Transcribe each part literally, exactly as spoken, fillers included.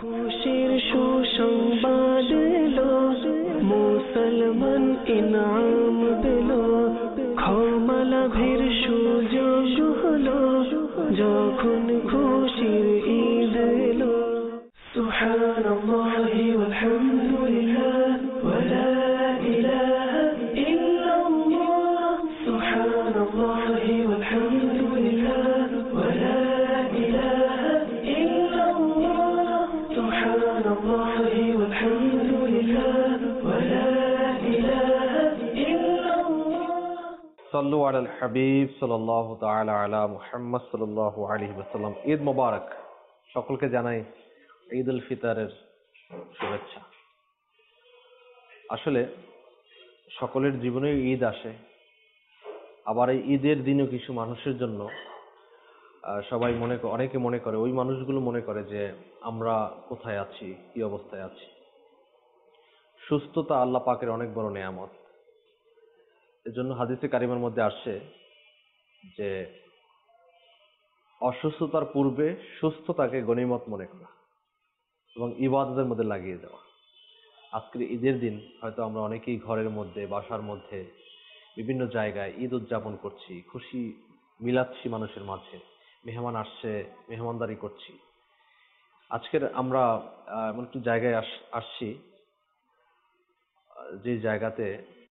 খুশির সুসংবাদ এলো, মুসলমান ইনাম পেল, ক্ষমা লাভের সুযোগ হলো, যখন খুশির ঈদ এলো। সুবহানাল্লাহি ওয়ালহামদুলিল্লাহ ওয়া লা ইলাহা ইল্লাল্লাহ। সুবহানাল্লাহি ওয়ালহামদুলিল্লাহ ওয়া লা ইলাহা ইল্লাল্লাহ। সুবহানাল্লাহি ওয়ালহামদুলিল্লাহ ওয়া লা ইলাহা ইল্লাল্লাহ। সাল্লু আলাল হাবিব সাল্লাল্লাহু তাআলা আলা মুহাম্মদ সাল্লাল্লাহু আলাইহি ওয়াসাল্লাম। ঈদ মোবারক। সকলকে জানাই ঈদ উল ফিতরের শুভেচ্ছা। আসলে সকলের জীবনে ঈদ আসে, আবার এই ঈদের দিনও কিছু মানুষের জন্য সবাই মনে অনেকে মনে করে, ওই মানুষগুলো মনে করে যে আমরা কোথায় আছি, কি অবস্থায় আছি। সুস্থতা আল্লাহ পাকের অনেক বড় নেয়ামত। এজন্য হাদিসে কারিমার মধ্যে আসে যে অসুস্থতার পূর্বে সুস্থতাকে গনিমত মনে করা এবং ইবাদতের মধ্যে লাগিয়ে দেওয়া। আজকের ঈদের দিন হয়তো আমরা অনেকেই ঘরের মধ্যে, বাসার মধ্যে, বিভিন্ন জায়গায় ঈদ উদযাপন করছি, খুশি মিলাচ্ছি মানুষের মাঝে, মেহমান আসছে, মেহমানদারি করছি। আজকের আমরা এমন একটি জায়গায় আসছি যে জায়গাতে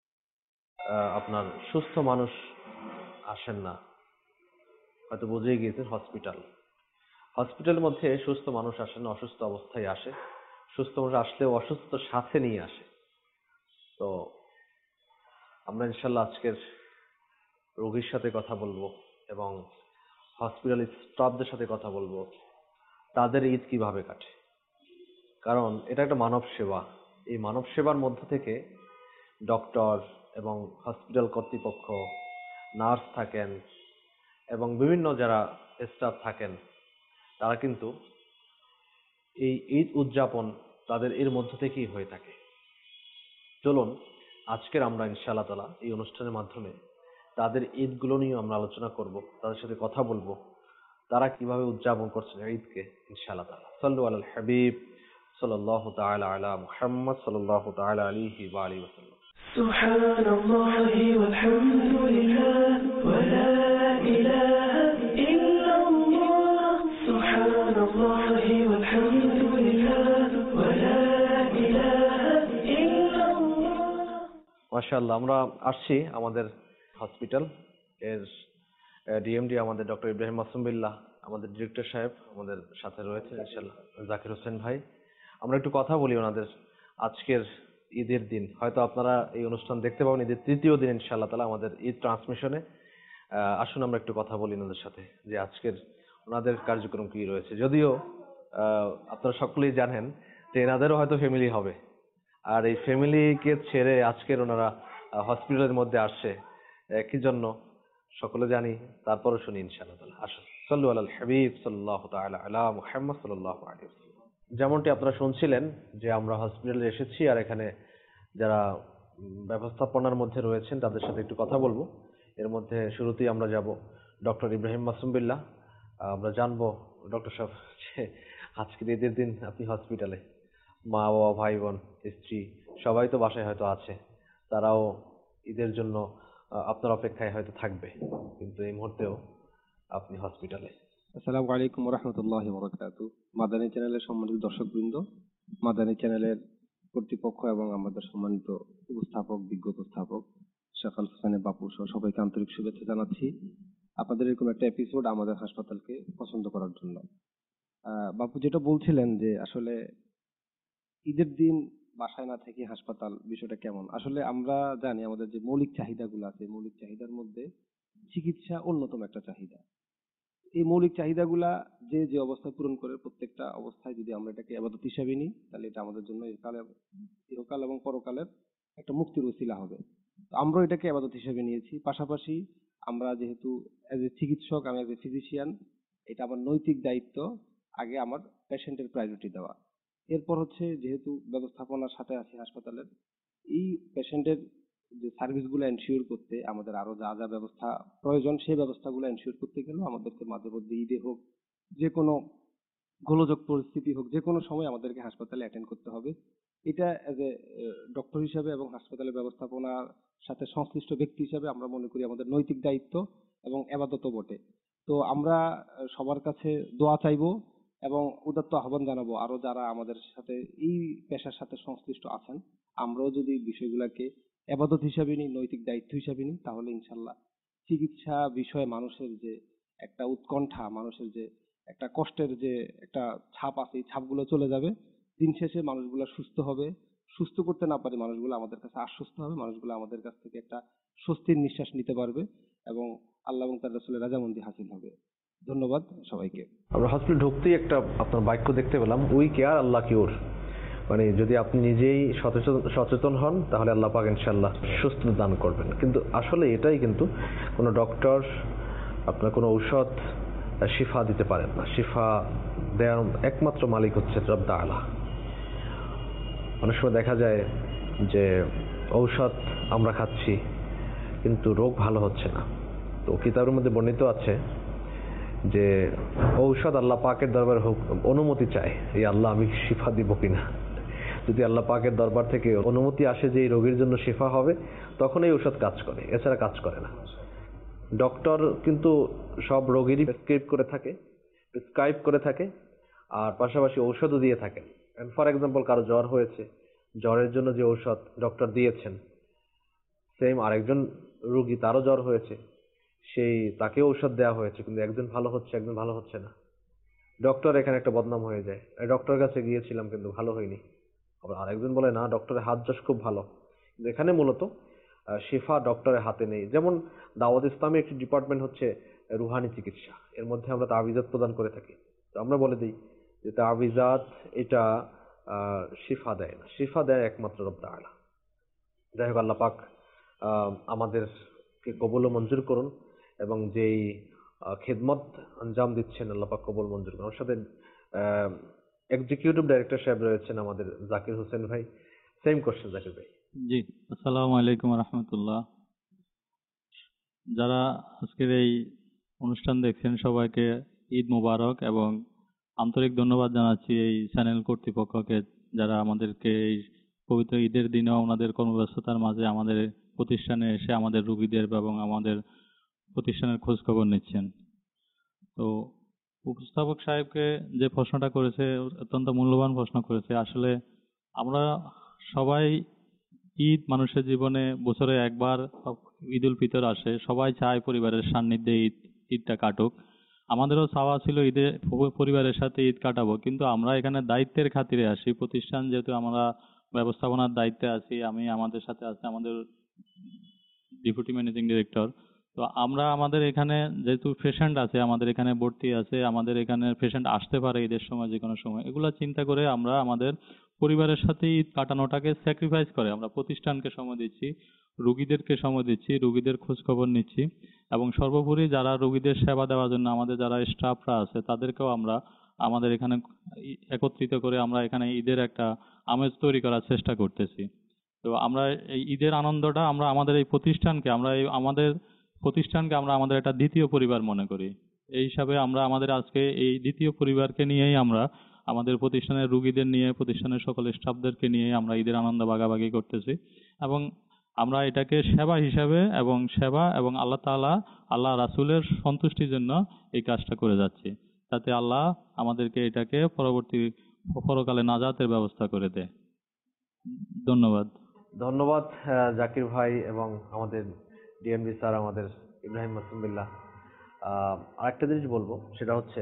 আপনার সুস্থ মানুষ আসেন না, হয়তো বুঝেই গিয়েছেন, হসপিটাল। হসপিটালের মধ্যে সুস্থ মানুষ আসেন না, অসুস্থ অবস্থায় আসে। সুস্থ মানুষ আসলেও অসুস্থ সাথে নিয়ে আসে। তো আমরা ইনশাল্লাহ আজকের রোগীর সাথে কথা বলবো এবং হসপিটাল স্টাফদের সাথে কথা বলবো, তাদের ঈদ কিভাবে কাটে। কারণ এটা একটা মানব সেবা। এই মানব সেবার মধ্য থেকে ডক্টর এবং হসপিটাল কর্তৃপক্ষ, নার্স থাকেন এবং বিভিন্ন যারা স্টাফ থাকেন, তারা কিন্তু এই ঈদ উদযাপন তাদের এর মধ্য থেকেই হয়ে থাকে। চলুন আজকের আমরা ইনশাআল্লাহ তাআলা এই অনুষ্ঠানের মাধ্যমে তাদের ঈদগুলো নিয়ে আমরা আলোচনা করব, তাদের সাথে কথা বলবো, তারা কিভাবে উদযাপন করছেন ঈদকে ইনশাআল্লাহ তাআলা। সাল্লু আলাল হাবিব সাল্লাল্লাহু তাআলা আলা মুহাম্মদ সাল্লাল্লাহু তাআলা আলাইহি ওয়া আলিহি ওয়াসাল্লাম। সুবহানাল্লাহি ওয়ালহামদুলিল্লাহ ওয়া লা ইলাহা ইল্লাল্লাহ। সুবহানাল্লাহি ওয়ালহামদুলিল্লাহ ওয়া লা ইলাহা ইল্লাল্লাহ। মাশাআল্লাহ। আমরা আসছি আমাদের হসপিটাল এর ডিএমডি আমাদের ডক্টর ইব্রাহিম মাসুম বিল্লাহ, আমাদের ডিরেক্টর সাহেব আমাদের সাথে রয়েছে ইনশাআল্লাহ, জাকির হোসেন ভাই। আমরা একটু কথা বলি ওনাদের আজকের ঈদের দিন। হয়তো আপনারা এই অনুষ্ঠান দেখতে পাবেন ঈদের তৃতীয় দিন ইনশাআল্লাহ তাআলা আমাদের ঈদ ট্রান্সমিশনে। আসুন আমরা একটু কথা বলি ওনাদের সাথে যে আজকের ওনাদের কার্যক্রম কি রয়েছে। যদিও আপনারা সকলেই জানেন যে এনাদেরও হয়তো ফ্যামিলি হবে, আর এই ফ্যামিলিকে ছেড়ে আজকের ওনারা হসপিটালের মধ্যে আসছে কি জন্য সকলে জানি, তারপরে শুনি ইনশাআল্লাহ তাআলা। আসুন সাল্লু আলাল হাবিব সাল্লাল্লাহু তাআলা আলা মুহাম্মদ সাল্লাল্লাহু আলাইহি ওয়াসাল্লাম। যেমনটি আপনারা শুনছিলেন যে আমরা হসপিটালে এসেছি, আর এখানে যারা ব্যবস্থাপনার মধ্যে রয়েছেন তাদের সাথে একটু কথা বলবো। এর মধ্যে শুরুতেই আমরা যাব ডক্টর ইব্রাহিম মাসুম বিল্লাহ। আমরা জানবো ডক্টর সাহেব যে আজকের ঈদের দিন আপনি হসপিটালে, মা বাবা, ভাই বোন, স্ত্রী সবাই তো বাসায় হয়তো আছে, তারাও ঈদের জন্য আপনার অপেক্ষায় হয়তো থাকবে, কিন্তু এই মুহূর্তেও আপনি হসপিটালে। আসসালামু আলাইকুম ওয়া রাহমাতুল্লাহি ওয়া বারাকাতুহু। মাদানী চ্যানেলের সম্মানিত দর্শকবৃন্দ, মাদানী চ্যানেলের কর্তৃপক্ষ এবং আমাদের সম্মানিত উপস্থাপক, বিজ্ঞ উপস্থাপক শেখ আল হোসেনের বাপু সহ সবাইকে আন্তরিক শুভেচ্ছা জানাচ্ছি আপনাদের এরকম একটা এপিসোড আমাদের হাসপাতালকে পছন্দ করার জন্য। আহ বাপু যেটা বলছিলেন যে আসলে ঈদের দিন বাসায় না থেকে হাসপাতাল, বিষয়টা কেমন? আসলে আমরা জানি আমাদের যে মৌলিক চাহিদাগুলো আছে, মৌলিক চাহিদার মধ্যে চিকিৎসা অন্যতম একটা চাহিদা। এই মৌলিক চাহিদাগুলা যে যে অবস্থায় পূরণ করে, প্রত্যেকটা অবস্থায় যদি আমরা এটাকে ইবাদত হিসাবে নিই, তাহলে এটা আমাদের জন্য ইহকালে ইহকাল এবং পরকালের একটা মুক্তির উসিলা হবে। তো আমরা এটাকে ইবাদত হিসাবে নিয়েছি। পাশাপাশি আমরা যেহেতু এজ এ চিকিৎসক, আমি এজ এ ফিজিশিয়ান, এটা আমার নৈতিক দায়িত্ব আগে আমার পেশেন্টের প্রায়োরিটি দেওয়া। এরপর হচ্ছে যেহেতু ব্যবস্থাপনার সাথে আছি হাসপাতালের, এই পেশেন্টের যে সার্ভিসগুলো এনশিওর করতে আমাদের আরো যা যা ব্যবস্থা প্রয়োজন, সেই ব্যবস্থাগুলো এনশিওর করতে গেলেও আমাদেরকে মাঝে মধ্যে ঈদে হোক, যে কোনো গোলযোগ পরিস্থিতি হোক, যে কোনো সময় আমাদেরকে হাসপাতালে অ্যাটেন্ড করতে হবে। এটা এজ এ ডক্টর হিসাবে এবং হাসপাতালের ব্যবস্থাপনার সাথে সংশ্লিষ্ট ব্যক্তি হিসাবে আমরা মনে করি আমাদের নৈতিক দায়িত্ব এবং আবাদতও বটে। তো আমরা আহ, সবার কাছে দোয়া চাইবো এবং উদাত্ত আহ্বান জানাবো আরো যারা আমাদের সাথে এই পেশার সাথে সংশ্লিষ্ট আছেন, আমরাও যদি বিষয়গুলোকে আবাদত হিসাবে নিই, নৈতিক দায়িত্ব হিসাবে নিই, তাহলে ইনশাল্লাহ চিকিৎসা বিষয়ে মানুষের যে একটা উৎকণ্ঠা, মানুষের যে একটা কষ্টের যে একটা ছাপ আছে, এই ছাপগুলো চলে যাবে। দিন শেষে মানুষগুলো সুস্থ হবে। সুস্থ করতে না পারে মানুষগুলো আমাদের কাছে আশ্বস্ত হবে, মানুষগুলো আমাদের কাছ থেকে একটা স্বস্তির নিঃশ্বাস নিতে পারবে এবং আল্লাহ এবং তার রাসূলের রাজামন্দি হাসিল হবে। ধন্যবাদ সবাইকে। আমরা হসপিটাল ঢুকতেই একটা আপনার বাক্য দেখতে পেলাম, উই কেয়ার আল্লাহ কিওর। মানে যদি আপনি নিজেই সচেতন সচেতন হন তাহলে আল্লাহ পাক ইনশাআল্লাহ সুস্থতা দান করবেন। কিন্তু আসলে এটাই কিন্তু কোনো ডক্টর আপনার কোনো ঔষধ শিফা দিতে পারেন না। শিফা দেওয়ার একমাত্র মালিক হচ্ছে রব তাআলা। অনেক সময় দেখা যায় যে ঔষধ আমরা খাচ্ছি কিন্তু রোগ ভালো হচ্ছে না। তো কিতাবের মধ্যে বর্ণিত আছে যে ঔষধ আল্লাহ পাকের দরবারে অনুমতি চায়, এই আল্লাহ আমি শিফা দিব কিনা। যদি আল্লাহ পাকের দরবার থেকে অনুমতি আসে যে এই রোগীর জন্য শিফা হবে, তখন এই ঔষধ কাজ করে, এছাড়া কাজ করে না। ডক্টর কিন্তু সব রোগীরই প্রেসক্রাইব করে থাকে প্রেসক্রাইব করে থাকে আর পাশাপাশি ঔষধও দিয়ে থাকেন। ফর এক্সাম্পল, কারো জ্বর হয়েছে, জ্বরের জন্য যে ঔষধ ডক্টর দিয়েছেন, সেম আরেকজন রোগী, তারও জ্বর হয়েছে, সেই তাকে ঔষধ দেওয়া হয়েছে, কিন্তু একজন ভালো হচ্ছে একজন ভালো হচ্ছে না। ডক্টর এখানে একটা বদনাম হয়ে যায়, ডক্টরের কাছে গিয়েছিলাম কিন্তু ভালো হয়নি। আবার আরেকজন বলে না, ডক্টরের হাত যশ খুব ভালো। কিন্তু এখানে মূলত আহ, শিফা ডক্টরের হাতে নেই। যেমন দাওয়াত ইসলামে একটি ডিপার্টমেন্ট হচ্ছে রুহানি চিকিৎসা, এর মধ্যে আমরা তাবিজাত প্রদান করে থাকি। তো আমরা বলে দিই যে তাবিজাত এটা আহ, শিফা দেয় না, শিফা দেয় একমাত্র রব তাআলা। যাই হোক, আল্লাহ পাক আহ, আমাদেরকে কবুল ও মঞ্জুর করুন এবং যেই আহ, খেদমত আঞ্জাম দিচ্ছেন আল্লাহ পাক কবুল মঞ্জুর করুন। ওর সাথে এক্সিকিউটিভ ডাইরেক্টর সাহেব রয়েছেন আমাদের জাকির হোসেন ভাই। সেম কোশ্চেন জাকির ভাই। জি, আসসালামু আলাইকুম রহমতুল্লাহ। যারা আজকের এই অনুষ্ঠান দেখছেন সবাইকে ঈদ মোবারক এবং আন্তরিক ধন্যবাদ জানাচ্ছি এই চ্যানেল কর্তৃপক্ষকে, যারা আমাদেরকে এই পবিত্র ঈদের দিনেও ওনাদের কর্মব্যস্ততার মাঝে আমাদের প্রতিষ্ঠানে এসে আমাদের রুগীদের এবং আমাদের প্রতিষ্ঠানের খোঁজ খবর নিচ্ছেন। তো উপস্থাপক সাহেবকে যে প্রশ্নটা করেছে অত্যন্ত মূল্যবান প্রশ্ন করেছে। আসলে আমরা সবাই ঈদ মানুষের জীবনে বছরে একবার ঈদ উল ফিতর আসে, সবাই চায় পরিবারের সান্নিধ্যে ঈদ ঈদটা কাটুক। আমাদেরও চাওয়া ছিল ঈদে পরিবারের সাথে ঈদ কাটাবো, কিন্তু আমরা এখানে দায়িত্বের খাতিরে আসি। প্রতিষ্ঠান যেহেতু আমরা ব্যবস্থাপনার দায়িত্বে আছি, আমি আমাদের সাথে আছে আমাদের ডেপুটি ম্যানেজিং ডিরেক্টর। তো আমরা আমাদের এখানে যেহেতু পেশেন্ট আছে, আমাদের এখানে ভর্তি আছে, আমাদের এখানে পেশেন্ট আসতে পারে ঈদের সময়, যে কোনো সময়, এগুলা চিন্তা করে আমরা আমাদের পরিবারের সাথে ঈদ কাটানোটাকে স্যাক্রিফাইস করে আমরা প্রতিষ্ঠানকে সময় দিচ্ছি, রুগীদেরকে সময় দিচ্ছি, রুগীদের খোঁজ খবর নিচ্ছি এবং সর্বোপরি যারা রুগীদের সেবা দেওয়ার জন্য আমাদের যারা স্টাফরা আছে তাদেরকেও আমরা আমাদের এখানে একত্রিত করে আমরা এখানে ঈদের একটা আমেজ তৈরি করার চেষ্টা করতেছি। তো আমরা এই ঈদের আনন্দটা আমরা আমাদের এই প্রতিষ্ঠানকে আমরা এই আমাদের প্রতিষ্ঠানকে আমরা আমাদের একটা দ্বিতীয় পরিবার মনে করি। এই হিসাবে আমরা আমাদের আজকে এই দ্বিতীয় পরিবারকে নিয়েই আমরা আমাদের প্রতিষ্ঠানের রুগীদের নিয়ে, প্রতিষ্ঠানের সকল স্টাফদেরকে নিয়ে আমরা ঈদের আনন্দ ভাগাভাগি করতেছি এবং আমরা এটাকে সেবা হিসাবে এবং সেবা এবং আল্লাহ তাআলা আল্লাহ রাসূলের সন্তুষ্টির জন্য এই কাজটা করে যাচ্ছি, তাতে আল্লাহ আমাদেরকে এটাকে পরবর্তী পরকালে নাজাতের ব্যবস্থা করে দেয়। ধন্যবাদ। ধন্যবাদ আহ, জাকির ভাই এবং আমাদের ডিএমডি স্যার আমাদের ইব্রাহিম মাসুম বিল্লাহ। আহ, আরেকটা জিনিস বলবো, সেটা হচ্ছে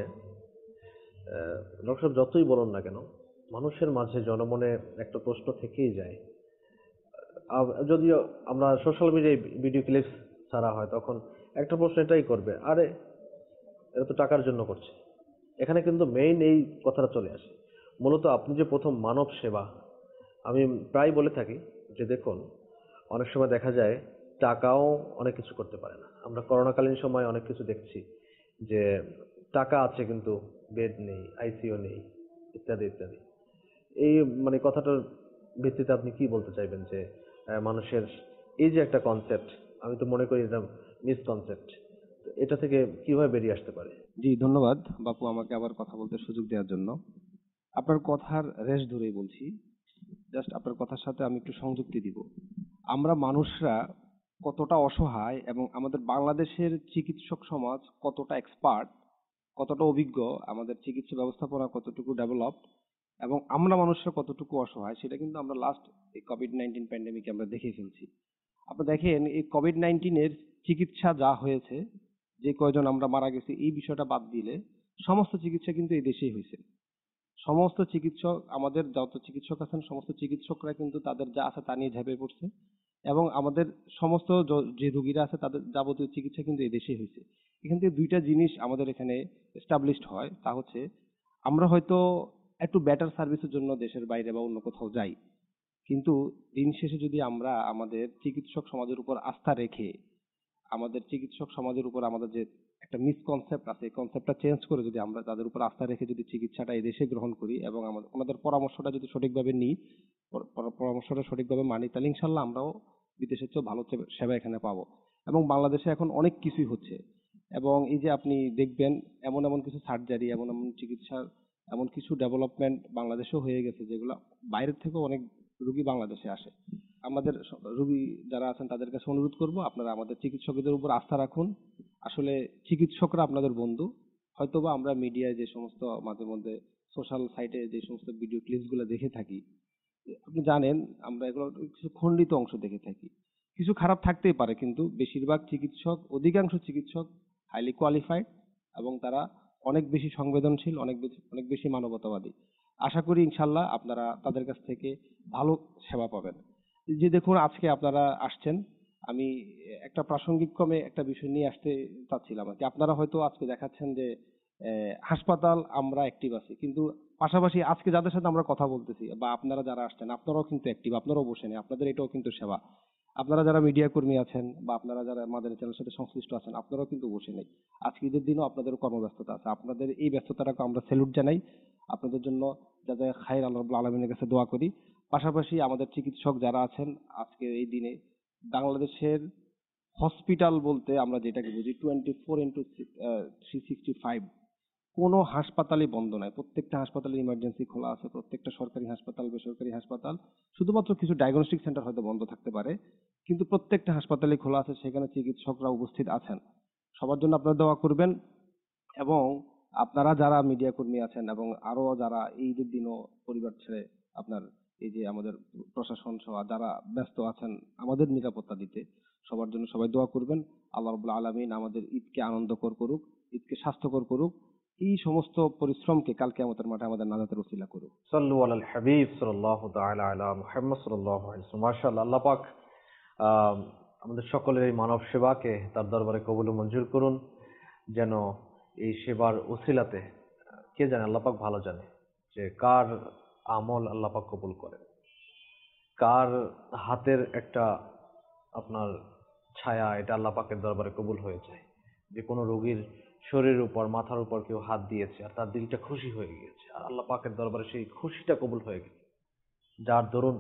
ডক্টর যতই বলুন না কেন, মানুষের মাঝে জনমনে একটা প্রশ্ন থেকেই যায়। আব- যদিও আমরা সোশ্যাল মিডিয়ায় ভিডিও ক্লিপস ছাড়া হয়, তখন একটা প্রশ্ন এটাই করবে, আরে এটা তো টাকার জন্য করছে। এখানে কিন্তু মেইন এই কথাটা চলে আসে। মূলত আপনি যে প্রথম মানব সেবা, আমি প্রায় বলে থাকি যে দেখুন, অনেক সময় দেখা যায় টাকাও অনেক কিছু করতে পারে না। আমরা করোনাকালীন সময় অনেক কিছু দেখছি যে টাকা আছে কিন্তু বেড নেই, আইসিইউ নেই, ইত্যাদি ইত্যাদি। এই মানে কথাটার ভিত্তিতে আপনি কি বলতে চাইবেন যে আহ, মানুষের এই যে একটা কনসেপ্ট, আমি তো মনে করি এটা মিসকনসেপ্ট, এটা থেকে কিভাবে বেরিয়ে আসতে পারে? জি, ধন্যবাদ বাপু আমাকে আবার কথা বলতে সুযোগ দেওয়ার জন্য। আপনার কথার রেশ ধরেই বলছি, জাস্ট আপনার কথার সাথে আমি একটু সংযুক্তি দিব। আমরা মানুষরা কতটা অসহায় এবং আমাদের বাংলাদেশের চিকিৎসক সমাজ কতটা এক্সপার্ট, কতটা অভিজ্ঞ, আমাদের চিকিৎসা ব্যবস্থাপনা কতটুকু ডেভেলপড এবং আমরা মানুষরা কতটুকু অসহায় সেটা কিন্তু আমরা লাস্ট এই কোভিড নাইন্টিন প্যান্ডেমিকে আমরা দেখে ফেলছি। আপনি দেখেন এই কোভিড নাইন্টিনের চিকিৎসা যা হয়েছে, যে কয়জন আমরা মারা গেছি এই বিষয়টা বাদ দিলে সমস্ত চিকিৎসা কিন্তু এই দেশেই হয়েছে। সমস্ত চিকিৎসক, আমাদের যত চিকিৎসক আছেন সমস্ত চিকিৎসকরা কিন্তু তাদের যা আছে তা নিয়ে ঝাঁপিয়ে পড়ছে এবং আমাদের সমস্ত য- যে রোগীরা আছে তাদের যাবতীয় চিকিৎসা কিন্তু এই দেশেই হয়েছে। এখান থেকে দুইটা জিনিস আমাদের এখানে এস্টাবলিশড হয়, তা হচ্ছে আমরা হয়তো একটু বেটার সার্ভিসের জন্য দেশের বাইরে বা অন্য কোথাও যাই, কিন্তু দিন শেষে যদি আমরা আমাদের চিকিৎসক সমাজের উপর আস্থা রেখে আমাদের চিকিৎসক সমাজের উপর আমাদের যে একটা মিসকনসেপ্ট আছে এই কনসেপ্টটা চেঞ্জ করে যদি আমরা তাদের উপর আস্থা রেখে যদি চিকিৎসাটা এই দেশে গ্রহণ করি এবং আমাদের ওনাদের পরামর্শটা যদি সঠিকভাবে নিই, পর- পর- পরামর্শটা সঠিকভাবে মানি, তাহলে ইনশাল্লাহ আমরাও বিদেশের চেয়েও ভালো সে- সেবা এখানে পাবো। এবং বাংলাদেশে এখন অনেক কিছুই হচ্ছে এবং এই যে আপনি দেখবেন এমন এমন কিছু সার্জারি, এমন এমন চিকিৎসার এমন কিছু ডেভেলপমেন্ট বাংলাদেশেও হয়ে গেছে যেগুলো বাইরের থেকেও অনেক রুগী বাংলাদেশে আসে। আমাদের স- রোগী যারা আছেন তাদের কাছে অনুরোধ করব আপনারা আমাদের চিকিৎসকদের উপর আস্থা রাখুন। আসলে চিকিৎসকরা আপনাদের বন্ধু। হয়তোবা আমরা মিডিয়ায় যে সমস্ত মাঝে মধ্যে সোশ্যাল সাইটে যে সমস্ত ভিডিও ক্লিপস গুলো দেখে থাকি, আপনি জানেন আমরা এগুলো কিছু খণ্ডিত অংশ দেখে থাকি। কিছু খারাপ থাকতেই পারে কিন্তু বেশিরভাগ চিকিৎসক, অধিকাংশ চিকিৎসক হাইলি কোয়ালিফাইড এবং তারা অনেক বেশি সংবেদনশীল, অনেক বেশি অনেক বেশি মানবতাবাদী। আশা করি ইনশাল্লাহ আপনারা তাদের কাছ থেকে ভালো সেবা পাবেন। এই যে দেখুন আজকে আপনারা আসছেন, আমি একটা প্রাসঙ্গিক ক্রমে একটা বিষয় নিয়ে আসতে চাচ্ছিলাম আর কি। আপনারা হয়তো আজকে দেখাচ্ছেন যে আহ, হাসপাতাল আমরা অ্যাক্টিভ আছি, কিন্তু পাশাপাশি আজকে যাদের সাথে আমরা কথা বলতেছি বা আপনারা যারা আসছেন আপনারাও কিন্তু অ্যাক্টিভ, আপনারাও বসে নেই, আপনাদের এটাও কিন্তু সেবা। আপনারা যারা মিডিয়া কর্মী আছেন বা আপনারা যারা মাদানী চ্যানেলের সাথে সংশ্লিষ্ট আছেন আপনারাও কিন্তু বসে নেই। আজকে ঈদের দিনও আপনাদের কর্মব্যস্ততা আছে, আপনাদের এই ব্যস্ততাটাকে আমরা স্যালুট জানাই। আপনাদের জন্য যাতে খায়ের আল্লাহ রাব্বুল আলামিনের কাছে দোয়া করি। পাশাপাশি আমাদের চিকিৎসক যারা আছেন আজকে এই দিনে বাংলাদেশের হসপিটাল বলতে আমরা যেটাকে বুঝি twenty four into three sixty five, কোনো হাসপাতালই বন্ধ নাই, প্রত্যেকটা হাসপাতালে ইমার্জেন্সি খোলা আছে, প্রত্যেকটা সরকারি হাসপাতাল, বেসরকারি হাসপাতাল, শুধুমাত্র কিছু ডায়াগনস্টিক সেন্টার হয়তো বন্ধ থাকতে পারে, কিন্তু প্রত্যেকটা হাসপাতালই খোলা আছে, সেখানে চিকিৎসকরা উপস্থিত আছেন। সবার জন্য আপনারা দোয়া করবেন এবং আপনারা যারা মিডিয়া কর্মী আছেন এবং আরো যারা এই ঈদের দিনও পরিবার ছেড়ে আপনার এই যে আমাদের প্রশাসন সহ যারা ব্যস্ত আছেন আমাদের নিরাপত্তা দিতে, সবার জন্য সবাই দোয়া করবেন। আল্লাহ রাব্বুল আলামিন আমাদের ঈদকে আনন্দকর করুক, ঈদকে স্বাস্থ্যকর করুক, এই সমস্ত পরিশ্রমকে কাল কিয়ামতের মাঠে আমাদের নাজাতের ওসিলা করুক। সাল্লু আলাল হাবিব সাল্লাল্লাহু তাআলা আলা মুহাম্মদ সাল্লাল্লাহু আলাইহি ওয়াসাল্লাম। মাশাআল্লাহ, আল্লাহ পাক আহ, আমাদের সকলের এই মানব সেবাকে তার দরবারে কবুল ও মঞ্জুর করুন, যেন এই সেবার উসিলাতে আহ, কে জানে, আল্লাহ পাক ভালো জানে যে কার আমল আল্লাহ পাক কবুল করেন, কার হাতের একটা আপনার ছায়া এটা আল্লাহ পাকের দরবারে কবুল হয়ে যায়। যে কোনো রোগীর শরীরের উপর, মাথার উপর কেউ হাত দিয়েছে আর তার দিলটা খুশি হয়ে গিয়েছে, আর আল্লাহ পাকের দরবারে সেই খুশিটা কবুল হয়ে গেছে, যার দরুন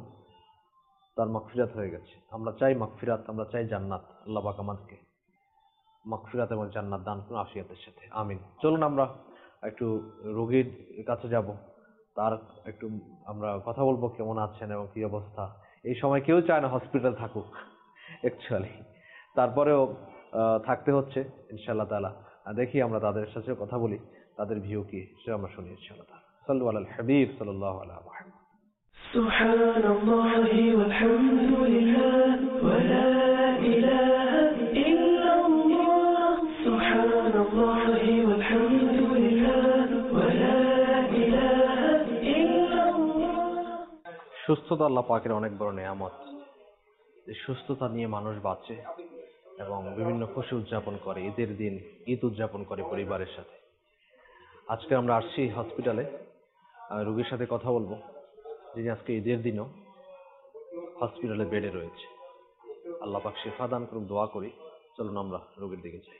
তার মাগফিরাত হয়ে গেছে। আমরা চাই মাগফিরাত, আমরা চাই জান্নাত। আল্লাহ পাক আমাদেরকে মাগফিরাত এবং জান্নাত দান করুন আফিয়াতের সাথে, আমিন। চলুন আমরা একটু রোগীর কাছে যাব, তার একটু আমরা কথা বলবো কেমন আছেন এবং কি অবস্থা। এই সময় কেউ চায় না হসপিটাল থাকুক অ্যাকচুয়ালি, তারপরেও আহ, থাকতে হচ্ছে ইনশাআল্লাহ তাআলা। আর দেখি আমরা তাদের সাথে কথা বলি, তাদের ভিউ কি সেটা আমরা শুনি ইনশাআল্লাহ তাআলা। সাল্লু আলাল হাবিব সাল্লাল্লাহু আলা মুহাম্মদ। سبحان الله والحمد لله ولا إله إلا الله. سبحان الله والحمد لله ولا إله إلا الله. সুস্থতা আল্লাহ পাকের অনেক বড় নেয়ামত। এই সুস্থতা নিয়ে মানুষ বাঁচে এবং বিভিন্ন খুশি উদযাপন করে, ঈদের দিন ঈদ উদযাপন করে পরিবারের সাথে। আজকে আমরা আসছি হসপিটালে, আহ, রোগীর সাথে কথা বলবো, যিনি আজকে ঈদের দিনও হসপিটালে বেডে রয়েছে। আল্লাহ পাক শিফা দান করুন, দোয়া করি। চলুন আমরা রোগীর দিকে যাই।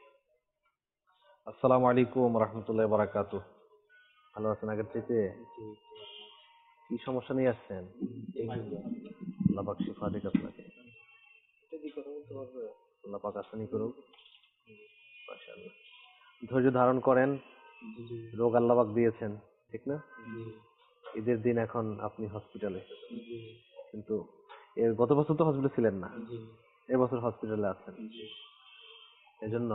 আসসালামু আলাইকুম রহমতুল্লাহ বারাকাতু। ভালো আছেন আগের থেকে? কি সমস্যা নিয়ে আসছেন? আল্লাহ পাক শিফা দিক আপনাকে, আল্লাহ পাক আসানি করুক। মাশাআল্লাহ। ধৈর্য ধারণ করেন, রোগ আল্লাহ পাক দিয়েছেন, ঠিক না? ঈদের দিন এখন আপনি হসপিটালে, কিন্তু এর গত বছর তো হসপিটালে ছিলেন না, এবছর হসপিটালে আছেন। এজন্য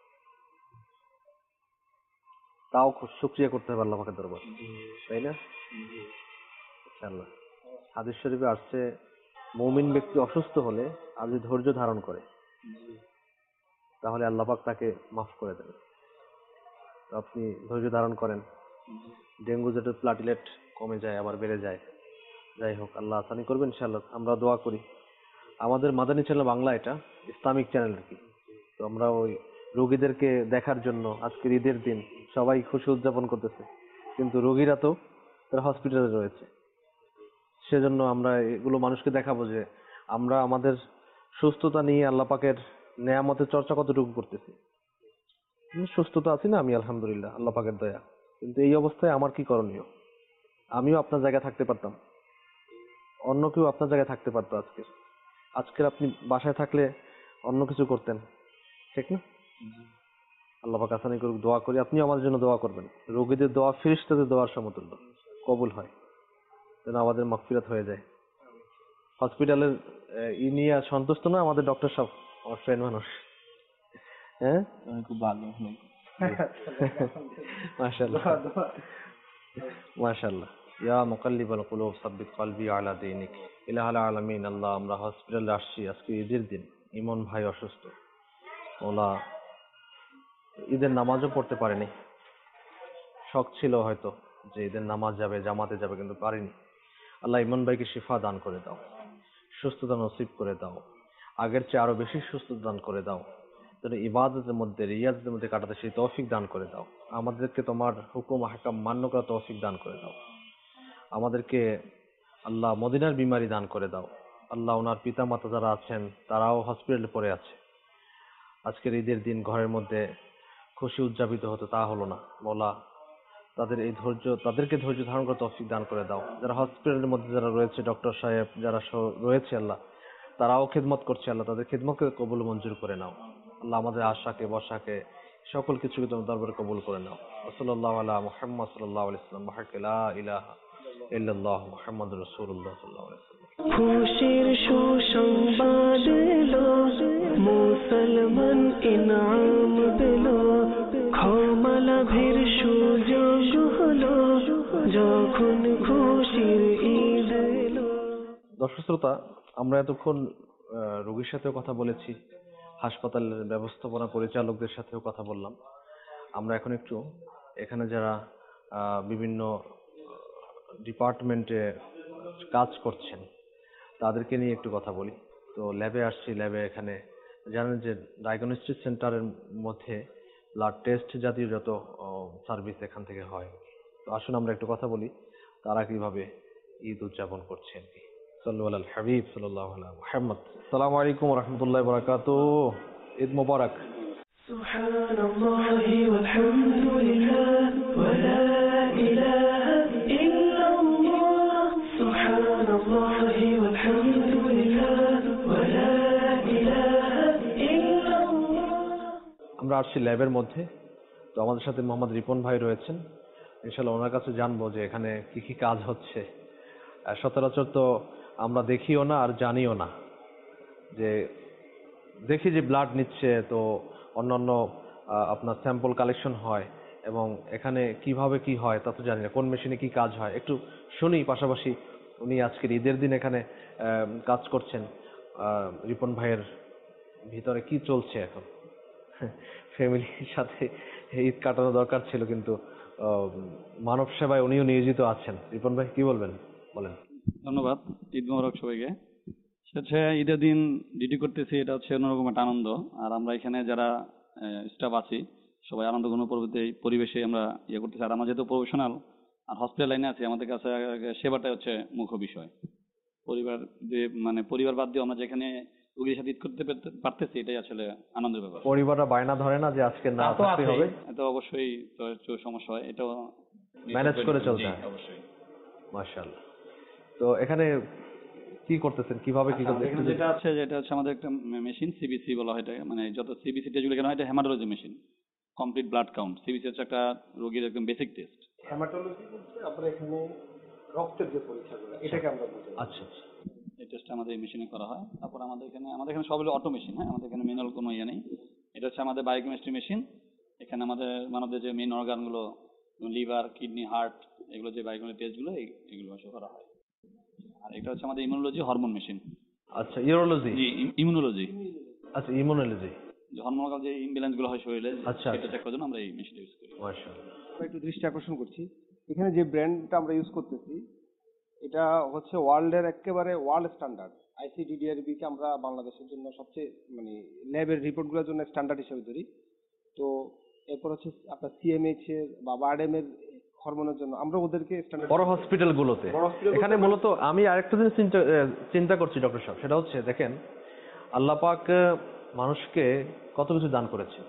তাও খুব শুকরিয়া করতে হবে আল্লাহ পাকের দরবার, তাই না? ইনশাআল্লাহ হাদিস শরীফে আসছে, মুমিন ব্যক্তি অসুস্থ হলে আর যদি ধৈর্য ধারণ করে তাহলে আল্লাহ পাক তাকে মাফ করে দেবে। তো আপনি ধৈর্য ধারণ করেন, ডেঙ্গু যেটা প্লাটিলেট কমে যায় আবার বেড়ে যায়, যাই হোক আল্লাহ আসানি করবেন ইনশাআল্লাহ। আমরা দোয়া করি। আমাদের মাদানী চ্যানেল বাংলা, এটা ইসলামিক চ্যানেল আর কি। তো আমরা ওই রোগীদেরকে দেখার জন্য আজকের ঈদের দিন সবাই খুশি উদযাপন করতেছে, কিন্তু রোগীরা তো তারা হসপিটালে রয়েছে। সেজন্য আমরা এগুলো মানুষকে দেখাবো যে আমরা আমাদের সুস্থতা নিয়ে আল্লাহ পাকের নেয়ামতের চর্চা কতটুকু করতেছি। আমি সুস্থতা আছি না, আমি আলহামদুলিল্লাহ, আল্লাহ পাকের দয়া। কিন্তু এই অবস্থায় আমার কি করণীয়? আমিও আপনার জায়গায় থাকতে পারতাম, অন্য কেউ আপনার জায়গায় থাকতে পারতো। আজকের আজকের আপনি বাসায় থাকলে অন্য কিছু করতেন, ঠিক না? আল্লাহ পাক আসানি করুক, দোয়া করি আপনিও আমার জন্য দোয়া করবেন। রোগীদের দোয়া ফেরেশতাদের দোয়ার সমতুল্য, কবুল হয় যেন আমাদের মাগফিরাত হয়ে যায়। হসপিটালের ই নিয়ে সন্তুষ্ট না আমাদের ডক্টর সাহেব, আমার ফ্রেন্ড মানুষ। হ্যাঁ, খুব ভালো। মাশাআল্লাহ মাশাআল্লাহ। ইয়া মুকাল্লিবাল কুলুব সাব্বিত কলবি আলা দীনিক। ইলাহাল আলামিন। আল্লাহ, আমরা হসপিটালে আসছি আজকে ঈদের দিন, ইমন ভাই অসুস্থ, ওলা ঈদের নামাজও পড়তে পারেনি। শখ ছিল হয়তো যে ঈদের নামাজ যাবে, জামাতে যাবে, কিন্তু পারিনি। আল্লাহ ইমন ভাইকে শিফা দান করে দাও, সুস্থতা নসিব করে দাও, আগের চেয়ে আরো বেশি সুস্থতা দান করে দাও, যেন ইবাদতের মধ্যে, রিয়াজের মধ্যে কাটাতে সেই তৌফিক দান করে দাও। আমাদেরকে তোমার হুকুম হাকাম মান্য করা তৌফিক দান করে দাও। আমাদেরকে আল্লাহ মদিনার বিমারি দান করে দাও। আল্লাহ, ওনার পিতা মাতা যারা আছেন তারাও হসপিটালে পড়ে আছে। আজকের ঈদের দিন ঘরের মধ্যে খুশি উদযাপিত হতো, তা হলো না। মওলা, তাদের এই ধৈর্য, তাদেরকে ধৈর্য ধারণ করে তৌফিক দান করে দাও। যারা হসপিটালের মধ্যে যারা রয়েছে, ডক্টর সাহেব যারা রয়েছে আল্লাহ, তারাও খেদমত করছে আল্লাহ, তাদের খেদমতকে কবুল মঞ্জুর করে নাও আল্লাহ। আমাদের আশাকে বসাকে সকল কিছুকে তোমার দরবারে কবুল করে নাও। সাল্লাল্লাহু আলা মুহাম্মদ সাল্লাল্লাহু আলাইহি ওয়াসাল্লাম, লা ইলাহা ইল্লাল্লাহ মুহাম্মাদুর রাসূলুল্লাহ সাল্লাল্লাহু আলাইহি ওয়াসাল্লাম। খুশির সুসংবাদ এলো, মুসলমান ইনাম পেল, ক্ষমা লাভের সুযোগ হলো, যখন খুশির ঈদ এলো। দর্শক শ্রোতা, আমরা এতক্ষণ আহ, রোগীর সাথেও কথা বলেছি, হাসপাতালের ব্যবস্থাপনা পরিচালকদের সাথেও কথা বললাম। আমরা এখন একটু এখানে যারা আহ, বিভিন্ন ডিপার্টমেন্টে কাজ করছেন তাদেরকে নিয়ে একটু কথা বলি। তো ল্যাবে আসছি, ল্যাবে এখানে জানেন যে ডায়াগনস্টিক সেন্টারের মধ্যে ব্লাড টেস্ট জাতীয় যত সার্ভিস এখান থেকে হয়। তো আসুন আমরা একটু কথা বলি তারা কিভাবে ঈদ উদযাপন করছে আর কি। সাল্লু আলাল হাবিব সাল্লাল্লাহু আলা মুহাম্মদ। আসসালামু আলাইকুম ওয়া রাহমাতুল্লাহি ওয়া বারাকাতুহু। ঈদ মোবারক। সুবহানাল্লাহি ওয়াল হামদুলিল্লাহ ওয়া লা ইলাহা ইল্লাল্লাহ। সুবহানাল্লাহি ওয়াল হামদুলিল্লাহ ওয়া লা ইলাহা ইল্লাল্লাহ। আমরা আসছি ল্যাবের মধ্যে। তো আমাদের সাথে মোহাম্মদ রিপন ভাই রয়েছেন, ইনশাআল্লাহ ওনার কাছে জানবো যে এখানে কি কি কাজ হচ্ছে। আর সচরাচর তো আমরা দেখিও না আর জানিও না, যে দেখি যে ব্লাড নিচ্ছে, তো অন্যান্য আহ, আপনার স্যাম্পল কালেকশন হয়, এবং এখানে কিভাবে কি হয় তা তো জানি না, কোন মেশিনে কি কাজ হয় একটু শুনি। পাশাপাশি উনি আজকের ঈদের দিন এখানে আহ, কাজ করছেন। আহ, রিপন ভাইয়ের ভিতরে কি চলছে এখন, ফ্যামিলির সাথে ঈদ কাটানো দরকার ছিল, কিন্তু আহ, মানব সেবায় উনিও নিয়োজিত আছেন। রিপন ভাই কি বলবেন, বলেন। ধন্যবাদ। ঈদ মোবারক সবাইকে। সে হচ্ছে ঈদের দিন ডিউটি করতেছি, এটা হচ্ছে অন্যরকম একটা আনন্দ। আর আমরা এখানে যারা স্টাফ আছি সবাই আনন্দ ঘন পরিবেশে আমরা ইয়ে করতেছি। আর আমরা যেহেতু প্রফেশনাল আর হসপিটাল লাইনে আছি, আমাদের কাছে সেবাটাই হচ্ছে মুখ্য বিষয়। পরিবার যে মানে পরিবার বাদ দিয়ে আমরা যেখানে রোগীর সাথে ঈদ করতে পারতে- পারতেছি, এটাই আসলে আনন্দের ব্যাপার। পরিবাররা বায়না ধরে না যে আজকে না তা তো থাকতে আছেই, হবে, এটা অবশ্যই তো একটু সমস্যা হয়, এটাও ম্যানেজ করে চলতে জি, হয়। অবশ্যই। মাশাআল্লাহ। তো এখানে কি করতেছেন, কিভাবে কি আচ্ছা, করতেছেন এখানে যেটা আছে, যেটা হচ্ছে আমাদের একটা মেশিন সিবিসি বলা হয়, এটা মানে যত সিবিসি টেস্টগুলো কেন হয়, এটা haematology machine, complete blood count. CBC হচ্ছে একটা রোগীর একদম বেসিক টেস্ট। হেমাটোলজি বলতে আপনার এখানে রক্তের যে পরীক্ষাগুলো এটাকে আমরা বুঝি। আচ্ছা আচ্ছা। এই টেস্টটা আমাদের এই মেশিনে করা হয়। তারপর আমাদের এখানে আমাদের এখানে সব হলো অটো মেশিন, হ্যাঁ, আমাদের এখানে ম্যানুয়াল কোনো ইয়ে নেই। এটা হচ্ছে আমাদের বায়োকেমিস্ট্রি মেশিন। এখানে আমাদের মানবদের যে মেইন অর্গানগুলো, লিভার, কিডনি, হার্ট, এগুলো যে বায়োকেমিস্ট্রি টেস্টগুলো এগুলো আসলে করা হয়। আর এটা হচ্ছে আমাদের ইমিউনোলজি হরমোন মেশিন। আচ্ছা, ইউরোলজি। জি, ইমিউনোলজি। আচ্ছা, ইমিউনোলজি। যে হরমোনাল যে ইমব্যালেন্স গুলো হয় শরীরে, আচ্ছা, সেটা চেক করার জন্য আমরা এই মেশিনটা ইউজ করি। মাশাআল্লাহ। আমরা একটু দৃষ্টি আকর্ষণ করছি, এখানে যে ব্র্যান্ডটা আমরা ইউজ করতেছি এটা হচ্ছে ওয়ার্ল্ডের একেবারে ওয়ার্ল্ড স্ট্যান্ডার্ড। আইসিডিডিআরবি কে আমরা বাংলাদেশের জন্য সবচেয়ে মানে ল্যাবের রিপোর্টগুলোর জন্য স্ট্যান্ডার্ড হিসেবে ধরি। তো এরপর হচ্ছে আপনার সিএমএইচ এর বা বারডেম এর হরমোনের জন্য আমরা ওদেরকে স্ট্যান্ডার্ড বড় হসপিটালগুলোতে। এখানে মূলত আমি আরেকটা জিনিস চিন্তা চিন্তা করছি ডক্টর সাহেব, সেটা হচ্ছে দেখেন আল্লাহ পাক মানুষকে কত কিছু দান করেছে,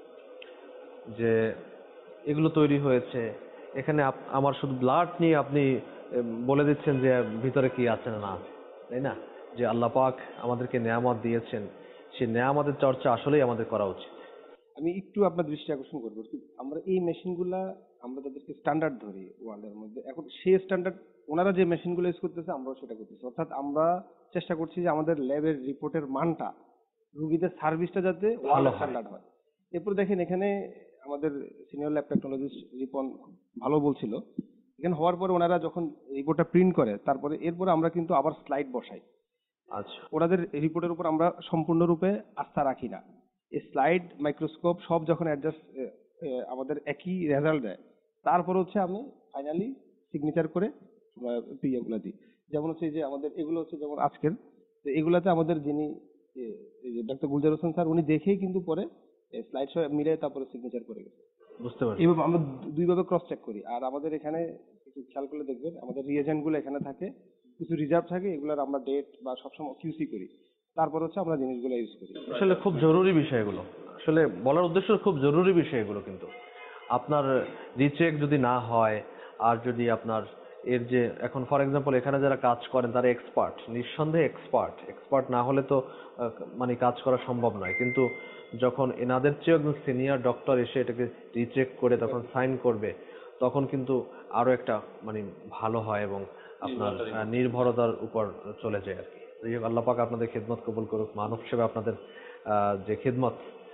যে এগুলো তৈরি হয়েছে। এখানে আমার শুধু ব্লাড নিয়ে আপনি বলে দিচ্ছেন যে ভিতরে কি আছে না আছে, তাই না? যে আল্লাহ পাক আমাদেরকে নেয়ামত দিয়েছেন, সেই নেয়ামতের চর্চা আসলেই আমাদের করা উচিত। আমি একটু আপনার দৃষ্টি আকর্ষণ করবো, আমরা এই মেশিনগুলা আমরা তাদেরকে স্ট্যান্ডার্ড ধরি ওয়ার্ল্ডের মধ্যে। এখন সেই স্ট্যান্ডার্ড ওনারা যে মেশিনগুলো ইউজ করতেছে আমরাও সেটা করতেছি। অর্থাৎ আমরা চেষ্টা করছি যে আমাদের ল্যাবের রিপোর্টের মানটা, রুগীদের সার্ভিসটা যাতে ওয়ার্ল্ড স্ট্যান্ডার্ড হয়। এরপর দেখেন এখানে আমাদের সিনিয়র ল্যাব টেকনোলজিস্ট রিপন ভালো বলছিল, এখানে হওয়ার পরে ওনারা যখন রিপোর্টটা প্রিন্ট করে তারপরে এরপরে আমরা কিন্তু আবার স্লাইড বসাই। আচ্ছা, ওনাদের রিপোর্টের উপর আমরা সম্পূর্ণরূপে আস্থা রাখি না। এই স্লাইড, মাইক্রোস্কোপ সব যখন অ্যাডজাস্ট আমাদের একই রেজাল্ট দেয়, তারপর হচ্ছে আমি ফাইনালি সিগনেচার করে পিএগুলো দিই। যেমন হচ্ছে যে আমাদের এগুলো হচ্ছে যেমন আজকের এগুলাতে আমাদের যিনি ডাক্তার গুলজার হোসেন স্যার, উনি দেখেই কিন্তু পরে স্লাইড সহ মিলে তারপরে সিগনেচার করে গেছে। বুঝতে পারছি। এইভাবে আমরা দুইভাবে ক্রস চেক করি। আর আমাদের এখানে কিছু খেয়াল করলে দেখবেন আমাদের রিএজেন্ট গুলো এখানে থাকে, কিছু রিজার্ভ থাকে, এগুলোর আমরা ডেট বা সবসময় কিউসি করি, তারপর হচ্ছে আমরা জিনিসগুলো ইউজ করি। আসলে খুব জরুরি বিষয় এগুলো, আসলে বলার উদ্দেশ্য খুব জরুরি বিষয় এগুলো। কিন্তু আপনার রিচেক যদি না হয়, আর যদি আপনার এর যে এখন ফর এক্সাম্পল এখানে যারা কাজ করেন তারা এক্সপার্ট, নিঃসন্দেহে এক্সপার্ট। এক্সপার্ট না হলে তো মানে কাজ করা সম্ভব নয়। কিন্তু যখন এনাদের চেয়ে একজন সিনিয়র ডক্টর এসে এটাকে রিচেক করে তখন সাইন করবে, তখন কিন্তু আরো একটা মানে ভালো হয় এবং আপনার নির্ভরতার উপর চলে যায় আর কি। আল্লাহ পাক আপনাদের খিদমত কবুল করুক। মানব সেবা আপনাদের যে খিদমত,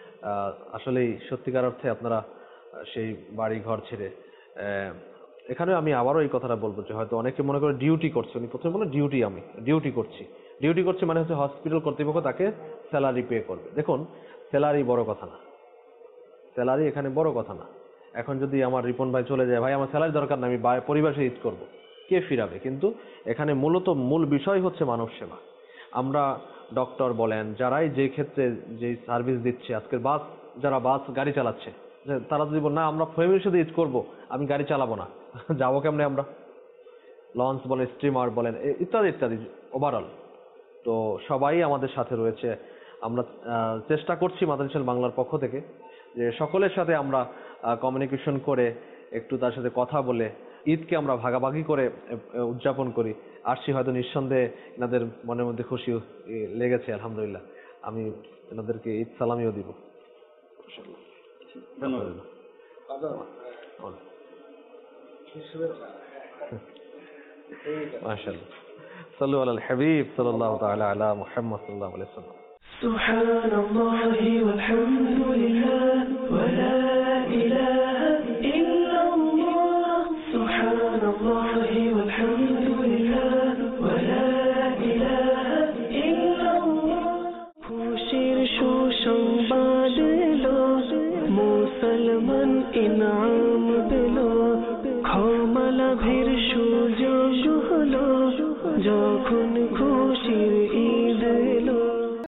আসলেই সত্যিকার অর্থে আপনারা সেই বাড়ি ঘর ছেড়ে এখানে, আমি আবারও এই কথাটা বলবো যে হয়তো অনেকে মনে করে ডিউটি করছে, উনি প্রথমে বলে ডিউটি, আমি ডিউটি করছি। ডিউটি করছি মানে হচ্ছে হসপিটাল কর্তৃপক্ষ তাকে স্যালারি পে করবে। দেখুন, স্যালারি বড় কথা না, স্যালারি এখানে বড় কথা না। এখন যদি আমার রিপন ভাই চলে যায়, ভাই আমার স্যালারি দরকার না, আমি পরিবারে ঈদ করবো, কে ফিরাবে? কিন্তু এখানে মূলত মূল বিষয় হচ্ছে মানব সেবা। আমরা ডক্টর বলেন, যারাই যে ক্ষেত্রে যে সার্ভিস দিচ্ছে, আজকের বাস যারা বাস গাড়ি চালাচ্ছে, তারা যদি বল না আমরা ফ্যামিলির সাথে ঈদ করবো, আমি গাড়ি চালাবো না, যাবো কেমনে আমরা? লঞ্চ বলেন, স্টিমার বলেন, ইত্যাদি ইত্যাদি ওভারঅল। তো সবাই আমাদের সাথে রয়েছে। আমরা চেষ্টা করছি মাদানী চ্যানেল বাংলার পক্ষ থেকে যে সকলের সাথে আমরা কমিউনিকেশন করে একটু তার সাথে কথা বলে ঈদকে আমরা ভাগাভাগি করে উদযাপন করি। আসছি হয়তো নিঃসন্দেহে এনাদের মনের মধ্যে খুশি লেগেছে, আলহামদুলিল্লাহ। আমি এনাদেরকে ঈদ সালামিও দিব। মাশাআল্লাহ। সাল্লু আলাল হাবিব সাল্লাল্লাহু তাআলা আলা মুহাম্মদ সাল্লাল্লাহু আলাইহি ওয়াসাল্লাম। সুবহানাল্লাহি ওয়াল হামদুলিল্লাহ ওয়া লা ইলাহা ইল্লাল্লাহ। সুবহানাল্লাহি ওয়াল হামদুলিল্লাহ ওয়া লা ইলাহা ইল্লাল্লাহ। খুশির সুসংবাদ এলো, মুসলমান ইনাম পেল, ক্ষমা লাভের সুযোগ হলো, যখন খুশির